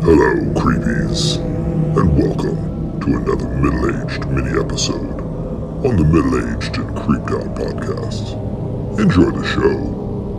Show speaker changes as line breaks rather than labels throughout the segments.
Hello, creepies, and welcome to another middle-aged mini-episode on the Middle-Aged and Creeped Out podcast. Enjoy the show.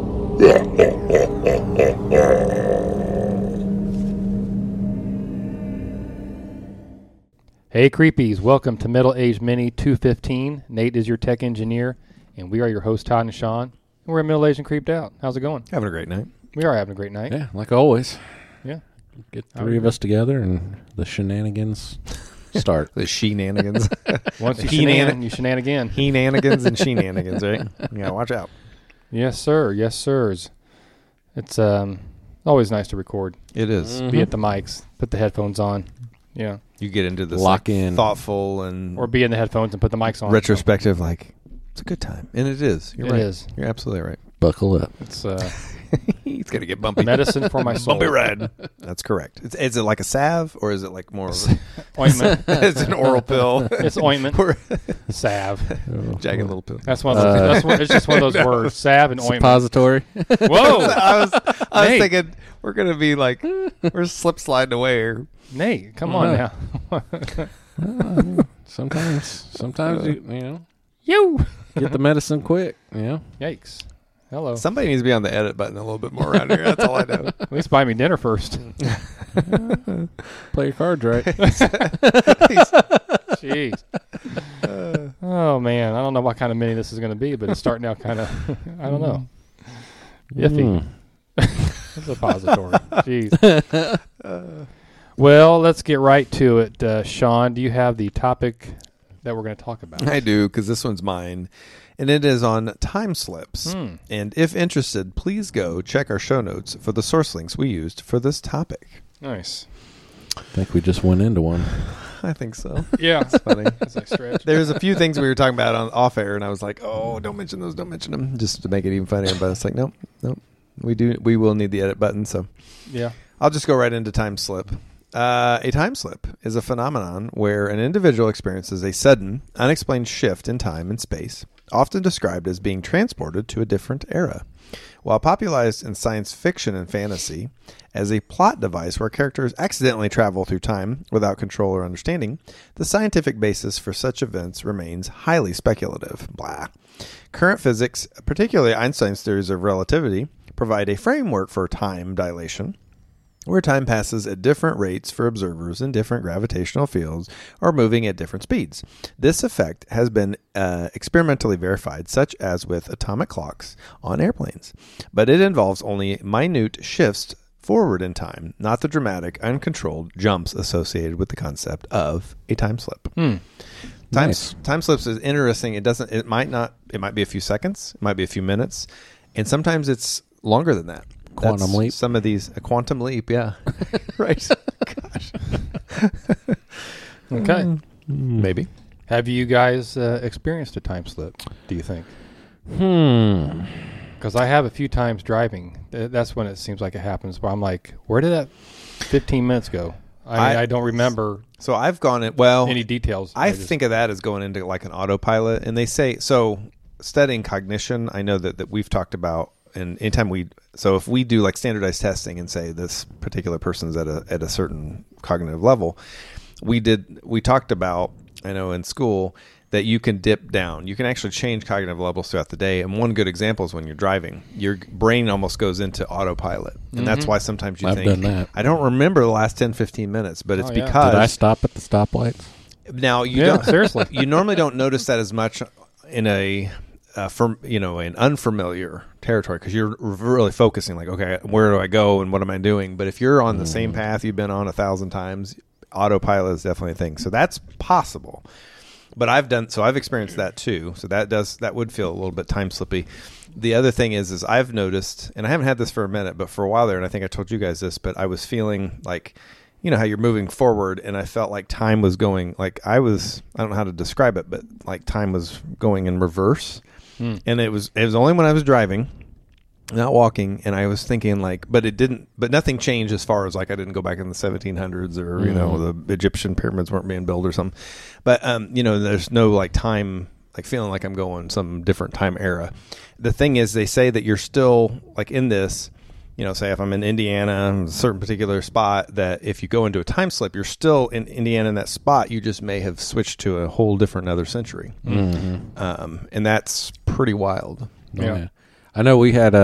Hey creepies, welcome to Middle Aged Mini 215. Nate is your tech engineer, and we are your hosts, Todd and Sean. And we're Middle Aged and Creeped Out. How's it going?
Having a great night.
We are having a great night.
Yeah, like always.
Yeah.
Get three of us together and the shenanigans start.
The she-nanigans.
Once you shenan, you shenan again.
He-nanigans and she-nanigans, right? You gotta watch out.
Yes, sir. Yes, sirs. It's always nice to record.
It is.
Be at the mics, put the headphones on. Yeah.
You get into this
Lock in.
thoughtful and
Or be in the headphones and put the mics on.
retrospective, like, it's a good time. And it is. You're
It
right.
is.
You're absolutely right.
Buckle up.
It's
He's gonna get bumpy.
medicine for my soul.
Bumpy ride. That's correct. Is it like a salve or is it like more of a...
Ointment.
It's an oral pill.
It's ointment.
Or
Salve.
jagged little pill.
That's one of those. It's just one of those words. Salve and ointment.
Suppository.
Whoa.
I was
Nate.
thinking we're gonna be like we're slip sliding away here.
Nate, come on now.
Sometimes you
You.
get the medicine quick.
Yikes. Hello.
Somebody needs to be on the edit button a little bit more around here. That's all I know.
At least buy me dinner first.
Play your cards right.
Jeez. Oh, man. I don't know what kind of mini this is going to be, but it's starting out kind of, I don't know. Iffy. It's a pository. Jeez. Well, let's get right to it. Sean, do you have the topic that we're going to talk about?
I do, because this one's mine. And it is on time slips. And if interested, please go check our show notes for the source links we used for this topic.
Nice.
I think we just went into one.
I think so.
Yeah.
It's funny.
That's a stretch.
There's a few things we were talking about on off air, and I was like, "Oh, don't mention those, don't mention them," just to make it even funnier. But it's like, nope. We will need the edit button, so
Yeah.
I'll just go right into time slip. A time slip is a phenomenon where an individual experiences a sudden, unexplained shift in time and space, often described as being transported to a different era. While popularized in science fiction and fantasy as a plot device where characters accidentally travel through time without control or understanding, the scientific basis for such events remains highly speculative. Blah. Current physics, particularly Einstein's theories of relativity, provide a framework for time dilation, where time passes at different rates for observers in different gravitational fields or moving at different speeds. This effect has been experimentally verified, such as with atomic clocks on airplanes, but it involves only minute shifts forward in time, not the dramatic, uncontrolled jumps associated with the concept of a time slip.
Nice.
Time slips is interesting. It might be a few seconds, it might be a few minutes, and sometimes it's longer than that.
Quantum leap.
Some of these, a quantum leap, yeah. Right. Gosh.
Okay.
Maybe.
Have you guys experienced a time slip, do you think? Because I have a few times driving. That's when it seems like it happens, where I'm like, where did that 15 minutes go? I don't remember
So I've gone in, well,
any details.
I think of that as going into like an autopilot. And they say, so studying cognition, I know that we've talked about, and anytime if we do like standardized testing and say this particular person's at a certain cognitive level, we talked about, I know in school, that you can dip down. You can actually change cognitive levels throughout the day. And one good example is when you're driving. Your brain almost goes into autopilot. And that's why sometimes you
I've
think,
done that.
I don't remember the last 10, 15 minutes, but it's
yeah.
because...
Did I stop at the stoplights?
Now, you
Yeah,
don't...
seriously.
You normally don't notice that as much in an unfamiliar territory because you're really focusing like, okay, where do I go and what am I doing? But if you're on the same path you've been on 1,000 times, autopilot is definitely a thing. So that's possible. But I've experienced that too. So that would feel a little bit time slippy. The other thing is I've noticed, and I haven't had this for a minute, but for a while there, and I think I told you guys this, but I was feeling like, you know how you're moving forward, and I felt like time was going, like I don't know how to describe it, but like time was going in reverse. And it was only when I was driving, not walking, and I was thinking like, but nothing changed as far as like I didn't go back in the 1700s or, you know, the Egyptian pyramids weren't being built or something. But, there's no like time, like feeling like I'm going some different time era. The thing is, they say that you're still like in this, say if I'm in Indiana, a certain particular spot, that if you go into a time slip, you're still in Indiana in that spot. You just may have switched to a whole different other century.
Mm-hmm.
And that's pretty wild.
Yeah.
I know we had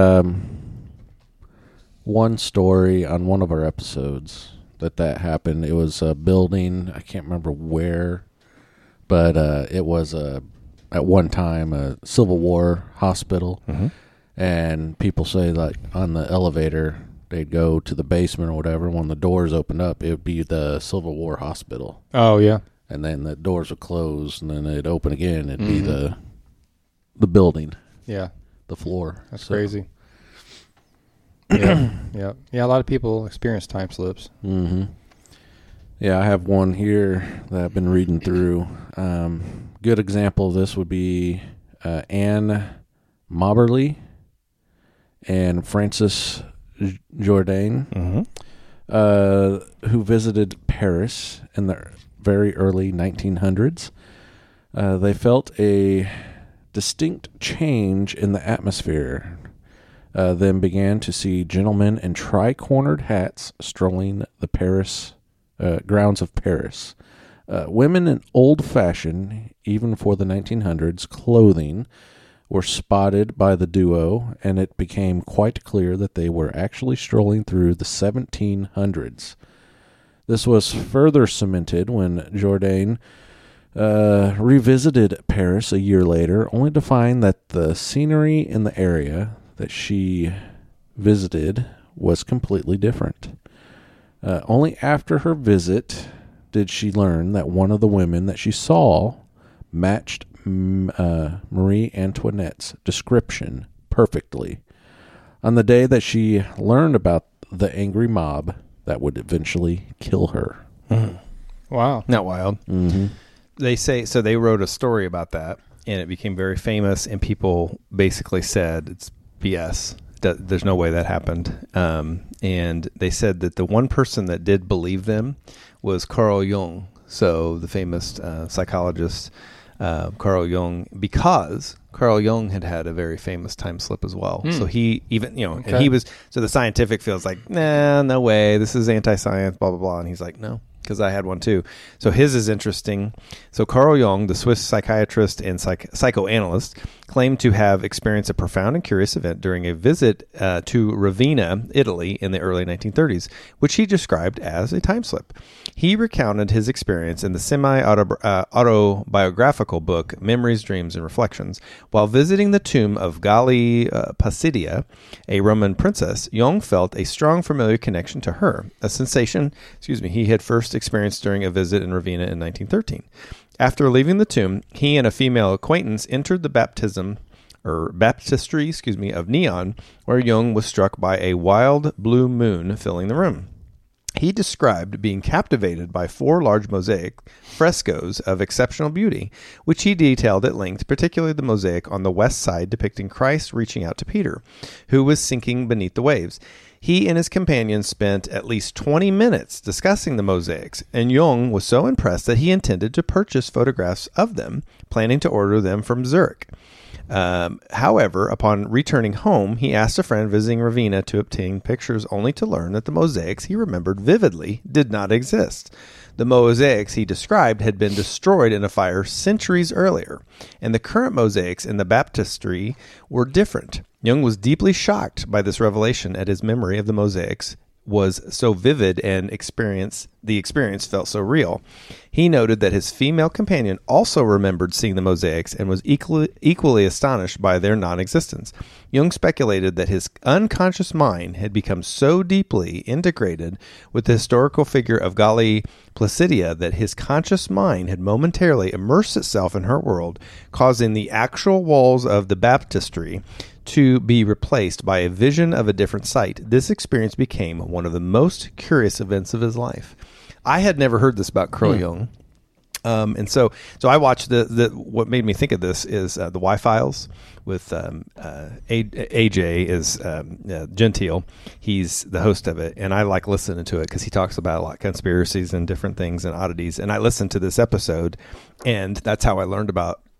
one story on one of our episodes that happened. It was a building, I can't remember where, but it was at one time a Civil War hospital.
Mm-hmm.
And people say, like, on the elevator, they'd go to the basement or whatever. When the doors opened up, it would be the Civil War hospital.
Oh, yeah.
And then the doors would close, and then they'd open again. It'd be the building,
Yeah.
the floor.
That's
So,
crazy. Yeah. Yeah. Yeah. A lot of people experience time slips.
Mm-hmm. Yeah, I have one here that I've been reading through. Good example of this would be Anne Moberly and Francis Jourdain, who visited Paris in the very early 1900s. They felt a distinct change in the atmosphere, then began to see gentlemen in tri-cornered hats strolling the Paris grounds of Paris. Women in old-fashioned, even for the 1900s, clothing were spotted by the duo, and it became quite clear that they were actually strolling through the 1700s. This was further cemented when Jourdain revisited Paris a year later, only to find that the scenery in the area that she visited was completely different. Only after her visit did she learn that one of the women that she saw matched Marie Antoinette's description perfectly. On the day that she learned about the angry mob that would eventually kill her.
Wow.
Not wild.
Mm-hmm.
They say, so they wrote a story about that, and it became very famous, and people basically said it's BS. There's no way that happened. And they said that the one person that did believe them was Carl Jung, so the famous psychologist Carl Jung, because Carl Jung had a very famous time slip as well. So he even, and he was, so the scientific field's like, nah, no way, this is anti-science, blah, blah, blah. And he's like, no, because I had one too. So his is interesting. So Carl Jung, the Swiss psychiatrist and psychoanalyst, claimed to have experienced a profound and curious event during a visit to Ravenna, Italy, in the early 1930s, which he described as a time slip. He recounted his experience in the semi-autobiographical book Memories, Dreams, and Reflections. While visiting the tomb of Galli Placidia, a Roman princess, Jung felt a strong familiar connection to her, a sensation he had first experienced during a visit in Ravenna in 1913. After leaving the tomb, he and a female acquaintance entered the baptistry of Neon, where Jung was struck by a wild blue moon filling the room. He described being captivated by 4 large mosaic frescoes of exceptional beauty, which he detailed at length, particularly the mosaic on the west side depicting Christ reaching out to Peter, who was sinking beneath the waves. He and his companions spent at least 20 minutes discussing the mosaics, and Jung was so impressed that he intended to purchase photographs of them, planning to order them from Zurich. However, upon returning home, he asked a friend visiting Ravenna to obtain pictures, only to learn that the mosaics he remembered vividly did not exist. The mosaics he described had been destroyed in a fire centuries earlier, and the current mosaics in the baptistry were different. Jung was deeply shocked by this revelation, as his memory of the mosaics was so vivid and the experience felt so real. He noted that his female companion also remembered seeing the mosaics and was equally astonished by their non-existence. Jung speculated that his unconscious mind had become so deeply integrated with the historical figure of Galli Placidia that his conscious mind had momentarily immersed itself in her world, causing the actual walls of the baptistry to be replaced by a vision of a different site. This experience became one of the most curious events of his life. I had never heard this about Carl Jung. And so I watched what made me think of this is the Y-Files with AJ is Gentile. He's the host of it, and I like listening to it because he talks about a lot of conspiracies and different things and oddities. And I listened to this episode, and that's how I learned about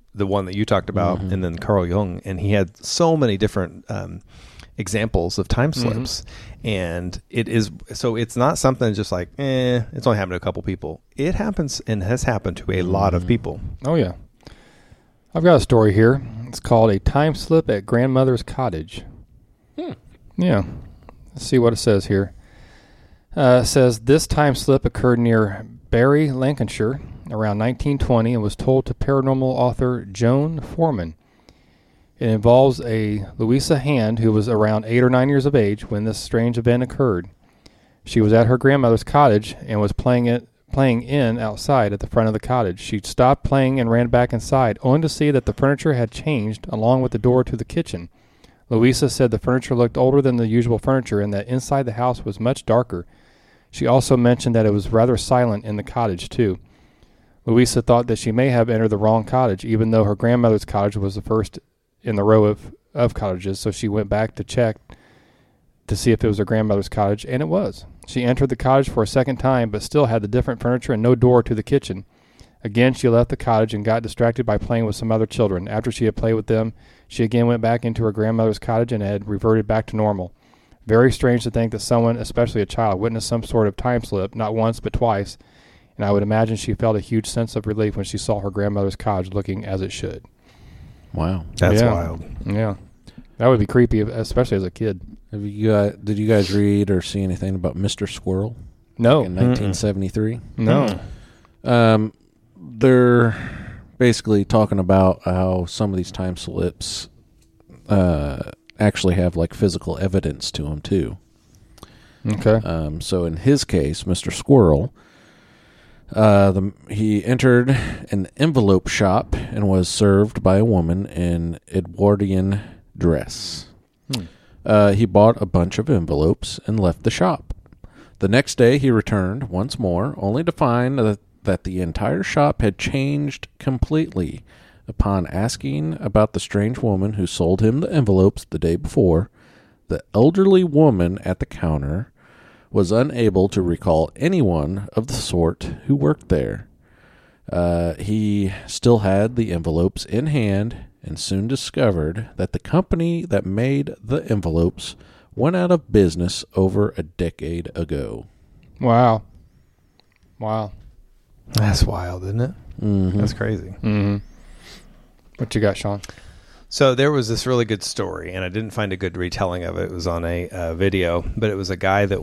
the one that you talked about, and then Carl Jung, and he had so many different examples of time slips. And it's not something just like, it's only happened to a couple people. It happens and has happened to a lot of people.
Oh, yeah. I've got a story here. It's called A Time Slip at Grandmother's Cottage. Yeah. Let's see what it says here. It says, this time slip occurred near Bury, Lancashire, around 1920, and was told to paranormal author Joan Foreman. It involves a Louisa Hand who was around 8 or 9 years of age when this strange event occurred. She was at her grandmother's cottage and was playing in outside at the front of the cottage. She stopped playing and ran back inside, only to see that the furniture had changed along with the door to the kitchen. Louisa said the furniture looked older than the usual furniture and that inside the house was much darker. She also mentioned that it was rather silent in the cottage, too. Louisa thought that she may have entered the wrong cottage, even though her grandmother's cottage was the first in the row of cottages, so she went back to check to see if it was her grandmother's cottage, and it was. She entered the cottage for a second time, but still had the different furniture and no door to the kitchen. Again, she left the cottage and got distracted by playing with some other children. After she had played with them, she again went back into her grandmother's cottage and had reverted back to normal. Very strange to think that someone, especially a child, witnessed some sort of time slip, not once but twice, and I would imagine she felt a huge sense of relief when she saw her grandmother's cottage looking as it should.
Wow.
That's wild.
Yeah. That would be creepy, especially as a kid.
Did you guys read or see anything about Mr. Squirrel?
No.
In 1973?
No.
They're basically talking about how some of these time slips actually have like physical evidence to them too.
Okay.
So in his case, Mr. Squirrel, he entered an envelope shop and was served by a woman in Edwardian dress. He bought a bunch of envelopes and left the shop. The next day he returned once more, only to find that the entire shop had changed completely. Upon asking about the strange woman who sold him the envelopes the day before, the elderly woman at the counter was unable to recall anyone of the sort who worked there. He still had the envelopes in hand and soon discovered that the company that made the envelopes went out of business over a decade ago.
Wow.
That's wild, isn't it?
Mm-hmm.
That's crazy.
Mm-hmm. What you got, Sean?
So there was this really good story, and I didn't find a good retelling of it. It was on a video, but it was a guy that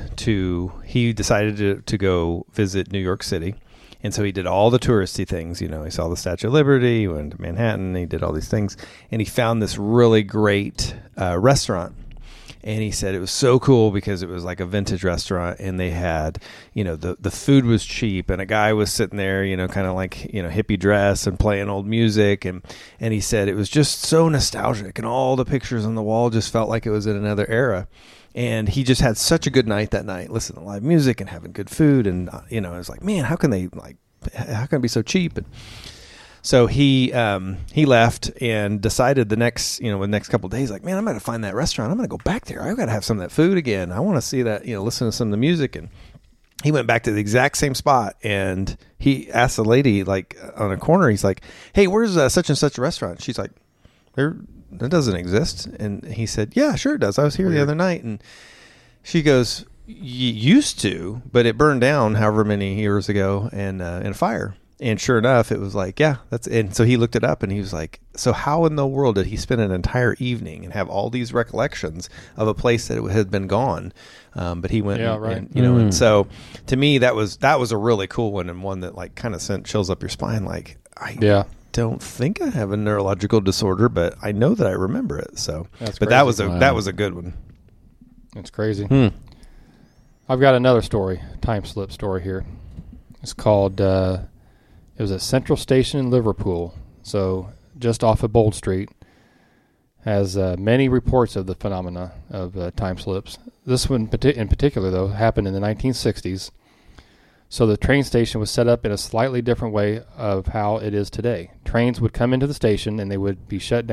he decided to go visit New York City. And so he did all the touristy things. He saw the Statue of Liberty, he went to Manhattan, he did all these things. And he found this really great restaurant. And he said it was so cool because it was like a vintage restaurant, and they had, the food was cheap, and a guy was sitting there, kind of like, hippie dress and playing old music. And he said it was just so nostalgic, and all the pictures on the wall just felt like it was in another era. And he just had such a good night that night, listening to live music and having good food. And, it was like, man, how can it be so cheap? And so he left and decided the next couple of days, like, man, I'm going to find that restaurant. I'm going to go back there. I've got to have some of that food again. I want to see that, listen to some of the music. And he went back to the exact same spot, and he asked the lady, like, on a corner, he's like, hey, where's such and such a restaurant? She's like, that doesn't exist. And he said, yeah, sure it does. I was here the other night. And she goes, used to, but it burned down however many years ago in a fire. And sure enough, it was like, yeah, and so he looked it up, and he was like, so how in the world did he spend an entire evening and have all these recollections of a place that had been gone? But he went, and so to me, that was a really cool one, and one that like kind of sent chills up your spine. Like, I don't think I have a neurological disorder, but I know that I remember it. So, that was a good one.
That's crazy. I've got another story, time slip story here. It's called, it was at Central Station in Liverpool, so just off of Bold Street. Has many reports of the phenomena of time slips. This one in particular, though, happened in the 1960s. So the train station was set up in a slightly different way of how it is today. Trains would come into the station and they would be shunted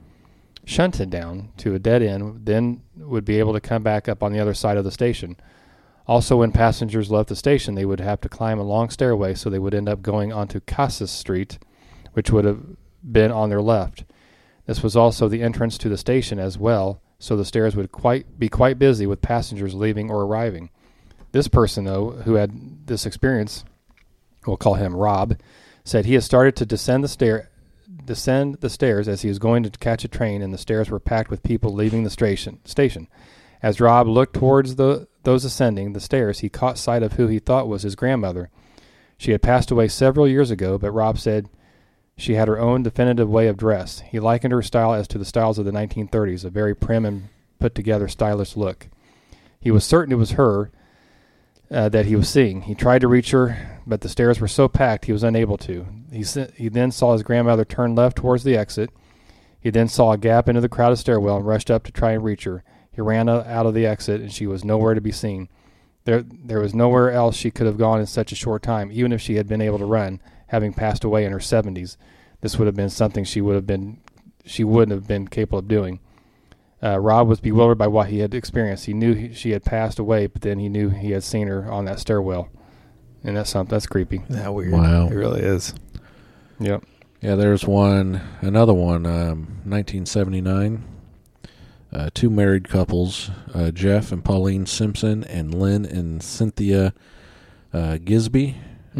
down to a dead end, then would be able to come back up on the other side of the station. Also, when passengers left the station, they would have to climb a long stairway, so they would end up going onto Casas Street, which would have been on their left. This was also the entrance to the station as well, so the stairs would be quite busy with passengers leaving or arriving. This person, though, who had this experience, we'll call him Rob, said he had started to descend the stairs as he was going to catch a train, and the stairs were packed with people leaving the station. As Rob looked towards those ascending the stairs, he caught sight of who he thought was his grandmother. She had passed away several years ago, but Rob said she had her own definitive way of dress. He likened her style as to the styles of the 1930s, a very prim and put-together stylish look. He was certain it was her that he was seeing. He tried to reach her, but the stairs were so packed he was unable to. He then saw his grandmother turn left towards the exit. He then saw a gap into the crowded stairwell and rushed up to try and reach her. He ran out of the exit, and she was nowhere to be seen. There was nowhere else she could have gone in such a short time, even if she had been able to run, having passed away in her 70s. This would have been something she wouldn't have been capable of doing. Rob was bewildered by what he had experienced. He knew she had passed away, but then he knew he had seen her on that stairwell. And that's creepy.
That weird.
Wow.
It really is.
Yep.
Yeah, there's another one, 1979. Two married couples, Jeff and Pauline Simpson and Lynn and Cynthia Gisby.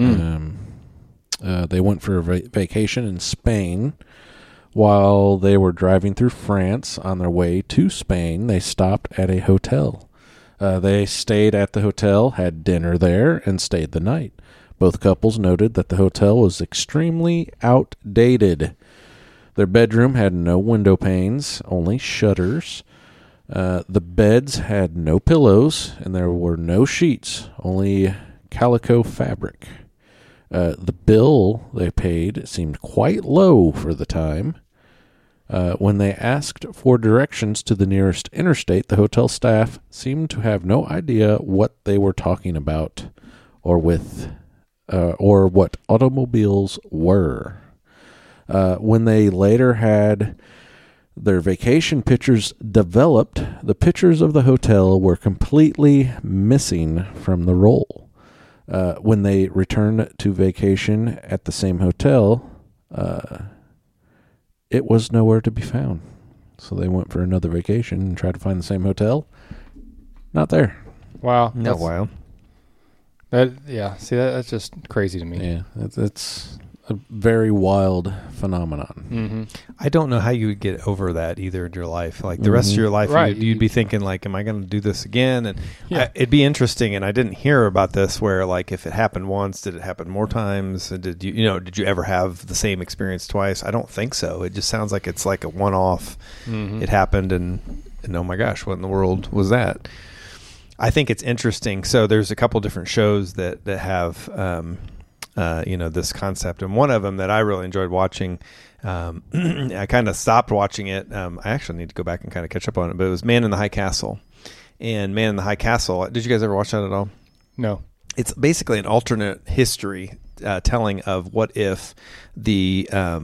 They went for a vacation in Spain. While they were driving through France on their way to Spain, they stopped at a hotel. They stayed at the hotel, had dinner there, and stayed the night. Both couples noted that the hotel was extremely outdated. Their bedroom had no window panes, only shutters. The beds had no pillows, and there were no sheets, only calico fabric. The bill they paid seemed quite low for the time. When they asked for directions to the nearest interstate, the hotel staff seemed to have no idea what they were talking about or what automobiles were. When they later had their vacation pictures developed, the pictures of the hotel were completely missing from the roll. When they returned to vacation at the same hotel, it was nowhere to be found. So they went for another vacation and tried to find the same hotel. Not there.
Wow.
No, wow.
That's just crazy to me.
Yeah, it's a very wild phenomenon.
Mm-hmm.
I don't know how you would get over that either in your life. Like the rest of your life,
Right.
you'd be thinking like, am I going to do this again? And
Yeah.
it'd be interesting. And I didn't hear about this where like, if it happened once, did it happen more times? Did you ever have the same experience twice? I don't think so. It just sounds like it's like a one-off.
Mm-hmm.
It happened and oh my gosh, what in the world was that? I think it's interesting. So there's a couple different shows that have, this concept. And one of them that I really enjoyed watching, I kind of stopped watching it. I actually need to go back and kind of catch up on it, but it was Man in the High Castle. And Man in the High Castle, did you guys ever watch that at all?
No.
It's basically an alternate history telling of what if the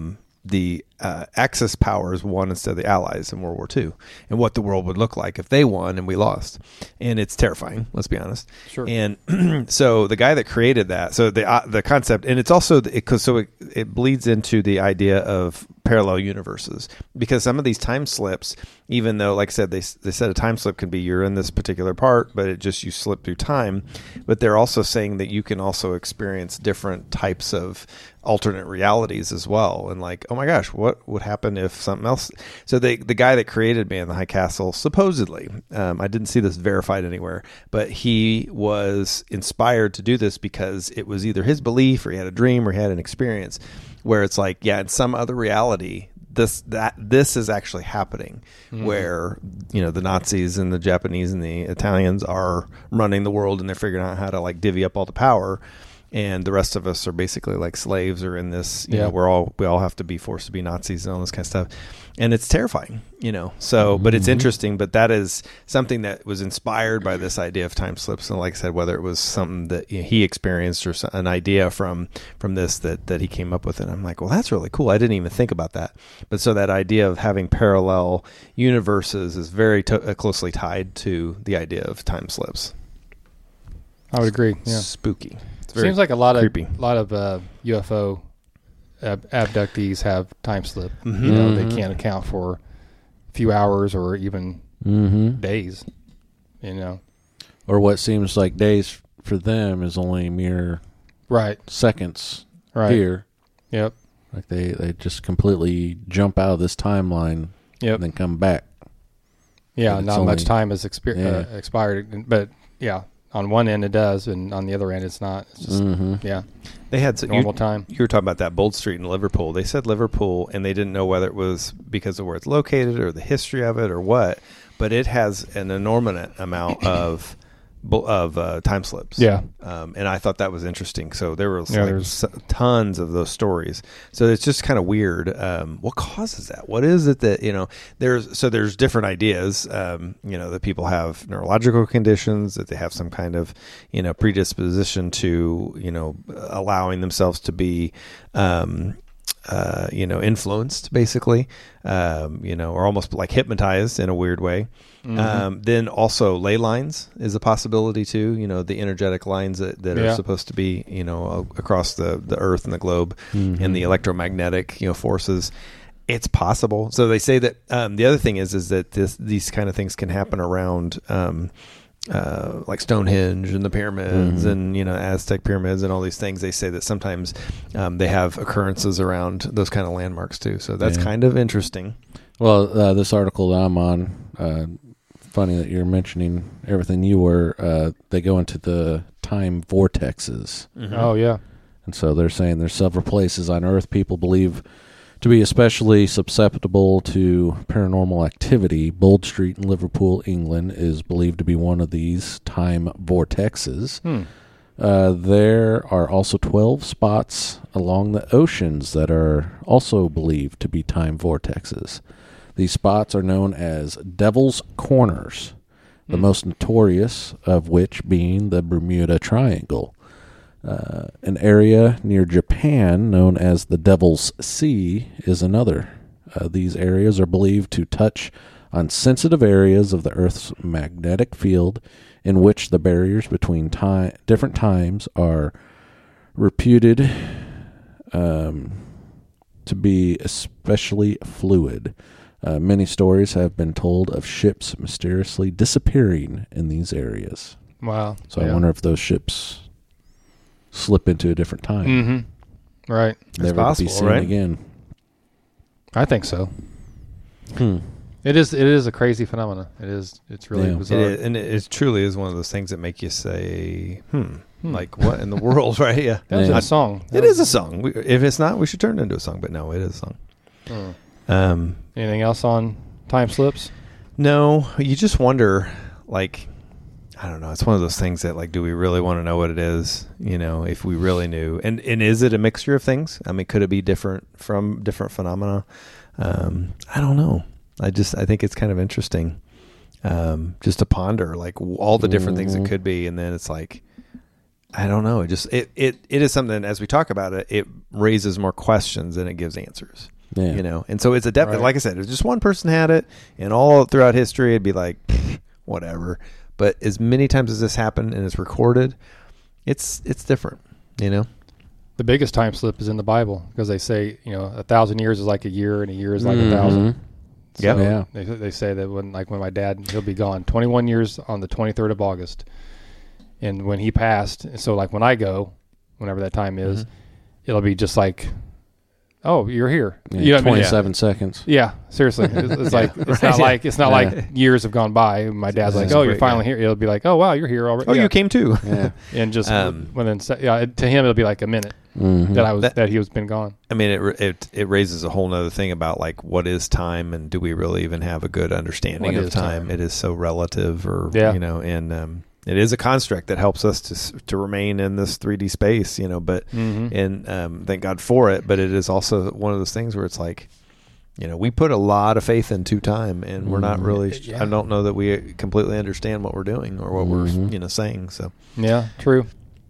Axis powers won instead of the Allies in World War II, and what the world would look like if they won and we lost. And it's terrifying, let's be honest.
Sure.
And so the guy that created that, so the concept, and it's also it bleeds into the idea of parallel universes, because some of these time slips, even though, like I said, they said a time slip can be you're in this particular part, but it just you slip through time. But they're also saying that you can also experience different types of alternate realities as well. And like, oh my gosh, what would happen if something else? So the guy that created Man in the High Castle, supposedly, I didn't see this verified anywhere, but he was inspired to do this because it was either his belief or he had a dream or he had an experience where it's like, yeah, in some other reality, this is actually happening, where the Nazis and the Japanese and the Italians are running the world and they're figuring out how to like divvy up all the power, and the rest of us are basically like slaves or in this. We all have to be forced to be Nazis and all this kind of stuff, and it's terrifying. So, but it's interesting. But that is something that was inspired by this idea of time slips, and like I said, whether it was something that he experienced or an idea from this that he came up with, and I'm like, well, that's really cool. I didn't even think about that. But so that idea of having parallel universes is very closely tied to the idea of time slips.
I would agree. Yeah.
Spooky.
Seems like a lot
creepy.
of UFO abductees have time slip.
Mm-hmm.
You know, they can't account for a few hours or even days. You know,
or what seems like days for them is only mere seconds here.
Yep.
Like they just completely jump out of this timeline and then come back.
Yeah, not much time has expired. But, yeah, on one end it does, and on the other end it's not. It's just,
They had
normal time.
You were talking about that Bold Street in Liverpool. They said Liverpool, and they didn't know whether it was because of where it's located or the history of it or what, but it has an enormous amount of time slips.
Yeah.
And I thought that was interesting. So there was tons of those stories. So it's just kind of weird. What causes that? What is it that, there's different ideas, that people have neurological conditions, that they have some kind of, predisposition to, allowing themselves to be, influenced basically, or almost like hypnotized in a weird way. Then also ley lines is a possibility too. The energetic lines that are supposed to be, across the earth and the globe, and the electromagnetic, forces. It's possible. So they say that the other thing is that these kind of things can happen around. Like Stonehenge and the pyramids and Aztec pyramids and all these things. They say that sometimes they have occurrences around those kind of landmarks too. So that's kind of interesting.
Well, this article that I'm on, funny that you're mentioning everything you were. They go into the time vortexes.
Oh yeah,
and so they're saying there's several places on Earth people believe to be especially susceptible to paranormal activity. Bold Street in Liverpool, England, is believed to be one of these time vortexes. There are also 12 spots along the oceans that are also believed to be time vortexes. These spots are known as Devil's Corners, the most notorious of which being the Bermuda Triangle. An area near Japan known as the Devil's Sea is another. These areas are believed to touch on sensitive areas of the Earth's magnetic field in which the barriers between different times are reputed to be especially fluid. Many stories have been told of ships mysteriously disappearing in these areas.
Wow.
So I wonder if those ships slip into a different time.
Right.
Never
possible,
to be seen
right?
again.
I think so. It is a crazy phenomenon. It's really bizarre.
It is, and it truly is one of those things that make you say, like what in the world, right? Yeah.
That was a song.
It is a song. If it's not, we should turn it into a song, but no, it is a song.
Anything else on time slips?
No, you just wonder, like, I don't know. It's one of those things that, like, do we really want to know what it is? If we really knew, and is it a mixture of things? I mean, could it be different from different phenomena? I don't know. I think it's kind of interesting, just to ponder, like, all the different things it could be, and then it's like, I don't know. It is something. As we talk about it, it raises more questions than it gives answers.
Yeah.
And so it's a depth.
Right.
Like I said, if just one person had it, and all throughout history, it'd be like, whatever. But as many times as this happened and it's recorded, it's different,
The biggest time slip is in the Bible because they say, 1,000 years is like a year and a year is like 1,000. So
Yeah.
They say that when my dad, he'll be gone 21 years on the 23rd of August. And when he passed, so like when I go, whenever that time is, it'll be just like, oh, you're here.
Yeah,
You know what I mean?
27 seconds.
Yeah, seriously. It's like it's not like years have gone by. My dad's like, "Oh, you're finally here." It'll be like, "Oh, wow, you're here already."
Oh, you came too.
Yeah.
And just to him it'll be like a minute that he was been gone.
I mean, it raises a whole nother thing about, like, what is time, and do we really even have a good understanding
What
of
is
time?
time?
It is so relative, and it is a construct that helps us to remain in this 3D space, but thank God for it. But it is also one of those things where it's like, we put a lot of faith into time, and we're not really. I don't know that we completely understand what we're doing or what we're saying. So
Yeah, true.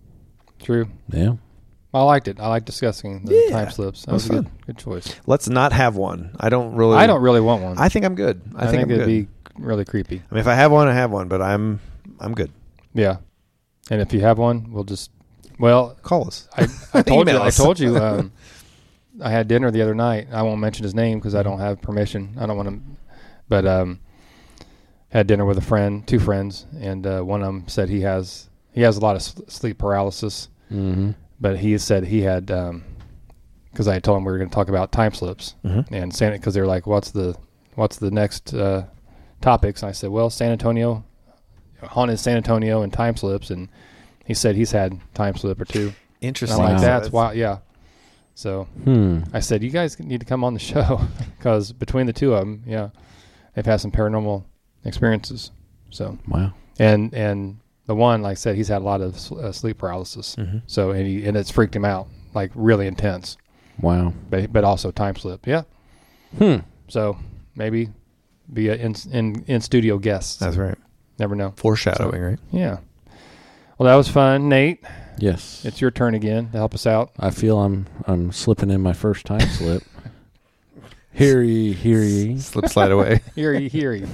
Yeah.
I liked it. I like discussing the time slips. That was a
fun.
good choice.
let's not have one. I don't really
want one.
I think I'm good. I think I'm
it'd
good.
be really creepy.
I mean, if I have one, I have one, but I'm good.
Yeah. And if you have one, we'll just
Call us.
I told you.
Email
I
us.
told you. I had dinner the other night. I won't mention his name because I don't have permission. I don't want to, but had dinner with a friend, 2 friends, and one of them said he has a lot of sleep paralysis.
Mm-hmm.
But he said he had because I had told him we were going to talk about time slips and Santa, because they were like, what's the next topics? And I said, well, San Antonio, haunted San Antonio and time slips, and he said he's had time slip or 2.
Interesting.
And I'm like,
Wow.
that's wild. Yeah. So I said, you guys need to come on the show because between the 2 of them, yeah, they've had some paranormal experiences. So
Wow.
and the one, like I said, he's had a lot of sleep paralysis. So and it's freaked him out, like really intense.
Wow.
But also time slip. Yeah. So maybe be a in studio guest.
That's right.
Never know.
Foreshadowing, right?
Yeah. Well, that was fun, Nate.
Yes.
It's your turn again to help us out.
I feel I'm slipping in my first time slip. Hear ye.
Slip, slide away.
Hear ye.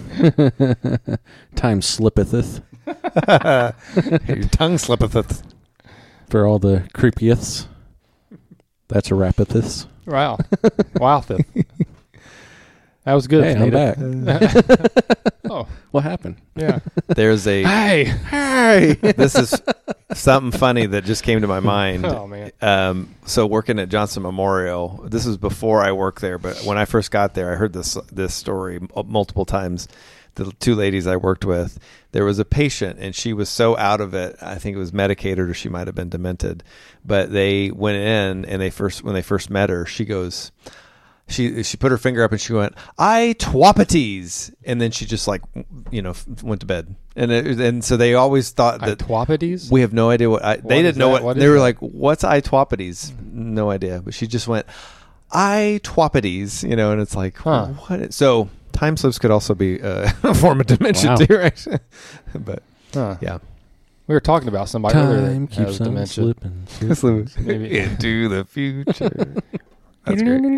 Time slippeth
Your tongue slippeth.
for all the creepieths. That's a rapithis.
Wow. Wow. That was good.
Hey, I'm
Nate.
back.
Oh,
What happened?
yeah.
There's a
Hey.
this is something funny that just came to my mind.
Oh, man.
So working at Johnson Memorial, this was before I worked there, but when I first got there, I heard this story multiple times. The 2 ladies I worked with, there was a patient, and she was so out of it. I think it was medicated, or she might have been demented. But they went in, and when they first met her, she goes, she put her finger up and she went, "I twapities," and then she just went to bed. And so they always thought that
Twapities?
we have no idea they didn't know what
is
they were
that?
like. What's I twapities? No idea. But she just went, "I twapities," and it's like,
Huh.
what? So time slips could also be a form of dementia
Wow.
too, right? But
Huh.
yeah,
We were talking about somebody earlier
Time
that has
keeps on
dementia.
slipping.
Maybe.
into the future. That's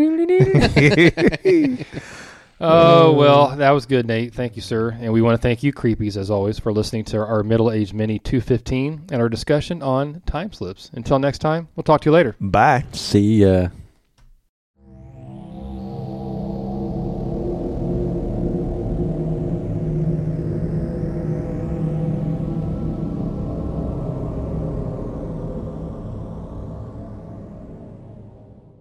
great.
Oh, well, that was good, Nate. Thank you, sir. And we want to thank you, Creepies, as always, for listening to our Middle-Aged Mini 215 and our discussion on time slips. Until next time, we'll talk to you later.
Bye.
See ya.